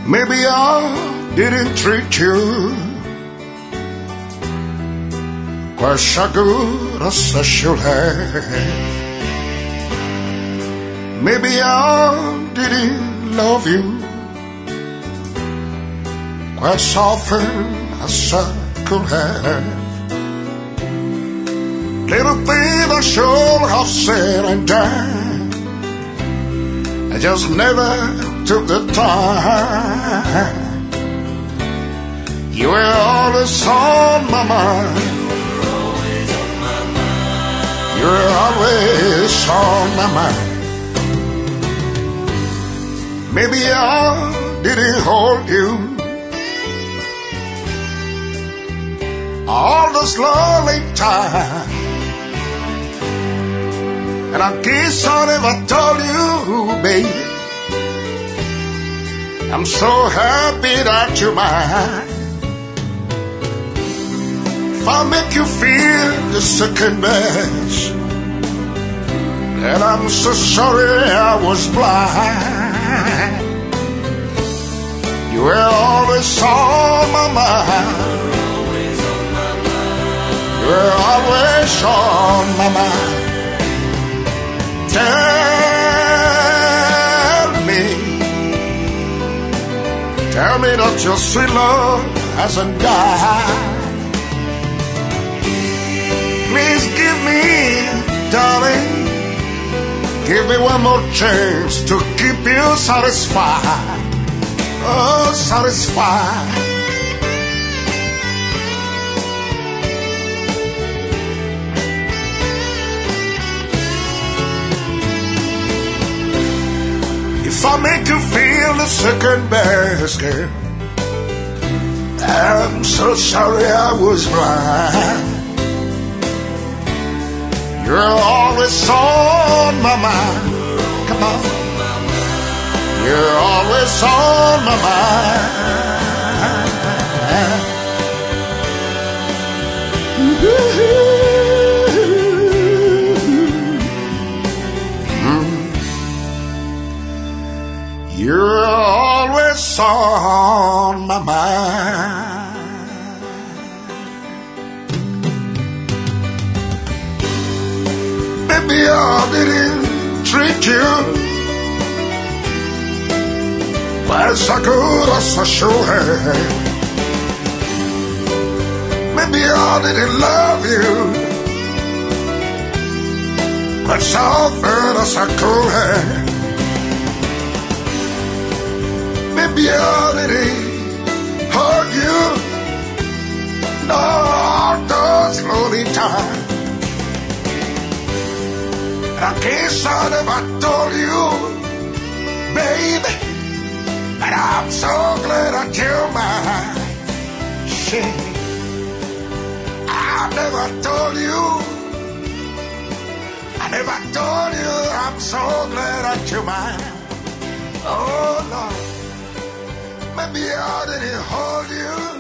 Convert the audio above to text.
Maybe I didn't treat you quite so good as I should have. Maybe I didn't love you quite so often as I could have. Little things I should have said and done, I just never took the time. You were always on my mind. You were always on my mind. Maybe I didn't hold you all this lonely time, and I guess I never told you, baby, I'm so happy that you're mine. If I make you feel the second best, and I'm so sorry I was blind. You were always on my mind. You were always on my mind. Tell me that your sweet love hasn't died. Please give me, darling, give me one more chance to keep you satisfied. Oh, satisfied. If I make you feel the second best, girl, I'm so sorry I was blind. You're always on my mind. Come on. You're always on my mind. You're always on my mind. Maybe I didn't treat you quite so good as I should have. Maybe I didn't love you quite so often as I could have. Maybe I didn't hurt you, no, those lonely times. And I guess I never told you, baby, but I'm so glad that you're mine. Shit, I never told you, I'm so glad that you're mine. Oh, Lord. Maybe I didn't hold you